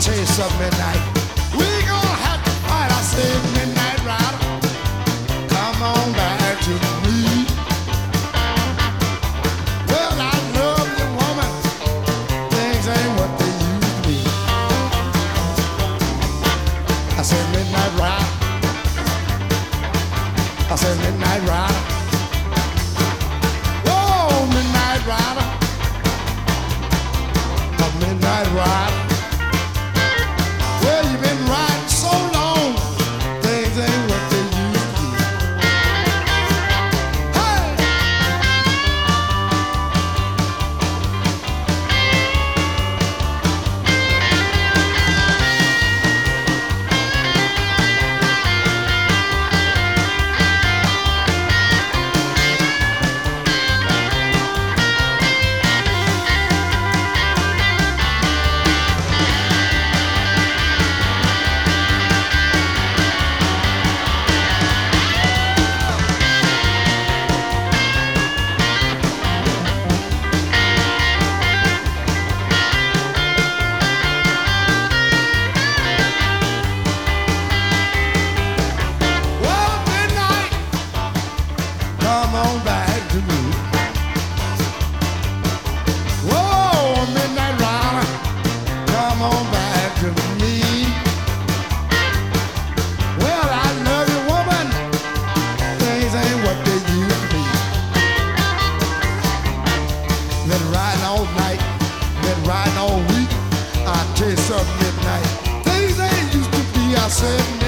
tell you something, midnight. We gonna have to fight. I said, midnight rider, come on back to me. Well, I love you, woman. Things ain't what they used to be. I said, midnight rider. I said, midnight rider. Whoa, midnight rider. A midnight rider. Well, you've been riding so long, things ain't what they used to be. Hey! Come on back to me. Whoa, midnight rider, come on back to me. Well, I love you, woman. Things ain't what they used to be. Been riding all night, been riding all week. I tell you something, midnight. Things ain't used to be. I said.